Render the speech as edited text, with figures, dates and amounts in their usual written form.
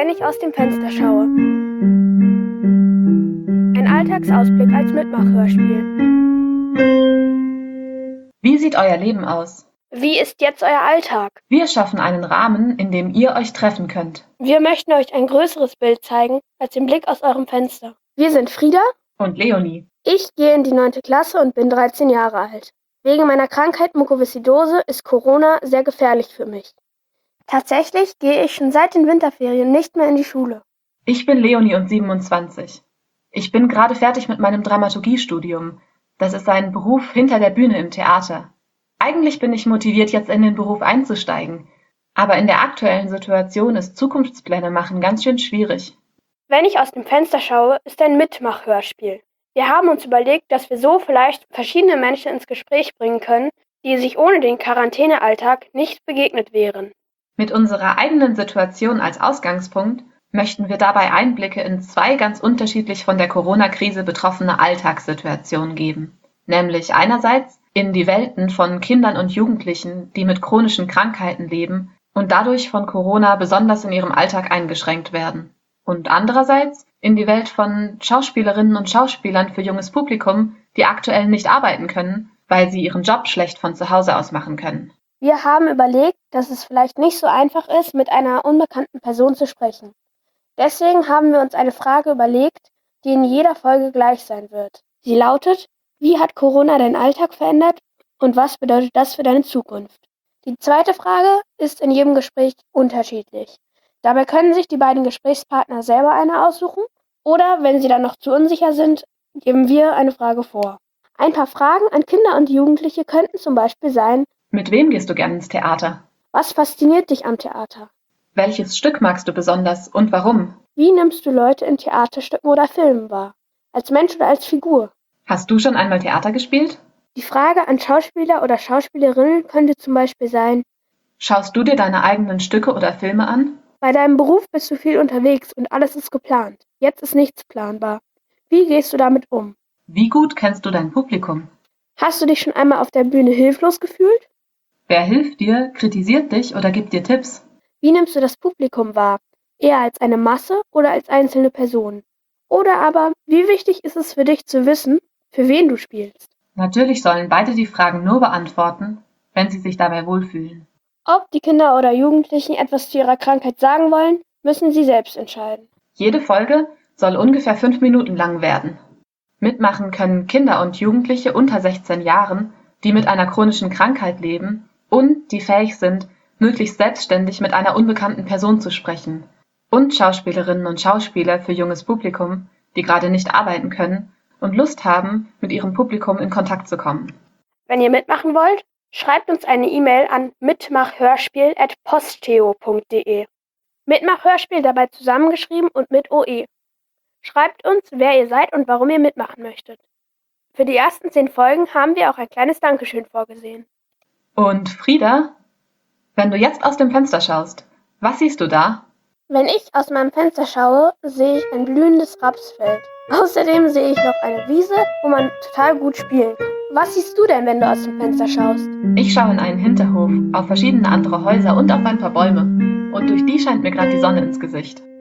wenn ich aus dem Fenster schaue. Ein Alltagsausblick als Mitmachhörspiel. Wie sieht euer Leben aus? Wie ist jetzt euer Alltag? Wir schaffen einen Rahmen, in dem ihr euch treffen könnt. Wir möchten euch ein größeres Bild zeigen als den Blick aus eurem Fenster. Wir sind Frieda Und Leonie. Ich gehe in die 9. Klasse und bin 13 Jahre alt. Wegen meiner Krankheit Mukoviszidose ist Corona sehr gefährlich für mich. Tatsächlich gehe ich schon seit den Winterferien nicht mehr in die Schule. Ich bin Leonie und 27. Ich bin gerade fertig mit meinem Dramaturgiestudium. Das ist ein Beruf hinter der Bühne im Theater. Eigentlich bin ich motiviert, jetzt in den Beruf einzusteigen. Aber in der aktuellen Situation ist Zukunftspläne machen ganz schön schwierig. Wenn ich aus dem Fenster schaue, ist ein Mitmachhörspiel. Wir haben uns überlegt, dass wir so vielleicht verschiedene Menschen ins Gespräch bringen können, die sich ohne den Quarantänealltag nicht begegnet wären. Mit unserer eigenen Situation als Ausgangspunkt möchten wir dabei Einblicke in 2 ganz unterschiedlich von der Corona-Krise betroffene Alltagssituationen geben. Nämlich einerseits in die Welten von Kindern und Jugendlichen, die mit chronischen Krankheiten leben und dadurch von Corona besonders in ihrem Alltag eingeschränkt werden. Und andererseits in die Welt von Schauspielerinnen und Schauspielern für junges Publikum, die aktuell nicht arbeiten können, weil sie ihren Job schlecht von zu Hause aus machen können. Wir haben überlegt, dass es vielleicht nicht so einfach ist, mit einer unbekannten Person zu sprechen. Deswegen haben wir uns eine Frage überlegt, die in jeder Folge gleich sein wird. Sie lautet: Wie hat Corona deinen Alltag verändert und was bedeutet das für deine Zukunft? Die zweite Frage ist in jedem Gespräch unterschiedlich. Dabei können sich die beiden Gesprächspartner selber eine aussuchen oder, wenn sie dann noch zu unsicher sind, geben wir eine Frage vor. Ein paar Fragen an Kinder und Jugendliche könnten zum Beispiel sein: Mit wem gehst du gern ins Theater? Was fasziniert dich am Theater? Welches Stück magst du besonders und warum? Wie nimmst du Leute in Theaterstücken oder Filmen wahr? Als Mensch oder als Figur? Hast du schon einmal Theater gespielt? Die Frage an Schauspieler oder Schauspielerinnen könnte zum Beispiel sein: Schaust du dir deine eigenen Stücke oder Filme an? Bei deinem Beruf bist du viel unterwegs und alles ist geplant. Jetzt ist nichts planbar. Wie gehst du damit um? Wie gut kennst du dein Publikum? Hast du dich schon einmal auf der Bühne hilflos gefühlt? Wer hilft dir, kritisiert dich oder gibt dir Tipps? Wie nimmst du das Publikum wahr? Eher als eine Masse oder als einzelne Person? Oder aber, wie wichtig ist es für dich zu wissen, für wen du spielst? Natürlich sollen beide die Fragen nur beantworten, wenn sie sich dabei wohlfühlen. Ob die Kinder oder Jugendlichen etwas zu ihrer Krankheit sagen wollen, müssen sie selbst entscheiden. Jede Folge soll ungefähr 5 Minuten lang werden. Mitmachen können Kinder und Jugendliche unter 16 Jahren, die mit einer chronischen Krankheit leben und die fähig sind, möglichst selbstständig mit einer unbekannten Person zu sprechen. Und Schauspielerinnen und Schauspieler für junges Publikum, die gerade nicht arbeiten können und Lust haben, mit ihrem Publikum in Kontakt zu kommen. Wenn ihr mitmachen wollt, schreibt uns eine E-Mail an mitmachhörspiel@posteo.de. Mitmachhörspiel dabei zusammengeschrieben und mit OE. Schreibt uns, wer ihr seid und warum ihr mitmachen möchtet. Für die ersten 10 Folgen haben wir auch ein kleines Dankeschön vorgesehen. Und Frieda, wenn du jetzt aus dem Fenster schaust, was siehst du da? Wenn ich aus meinem Fenster schaue, sehe ich ein blühendes Rapsfeld. Außerdem sehe ich noch eine Wiese, wo man total gut spielen kann. Was siehst du denn, wenn du aus dem Fenster schaust? Ich schaue in einen Hinterhof, auf verschiedene andere Häuser und auf ein paar Bäume. Und durch die scheint mir gerade die Sonne ins Gesicht.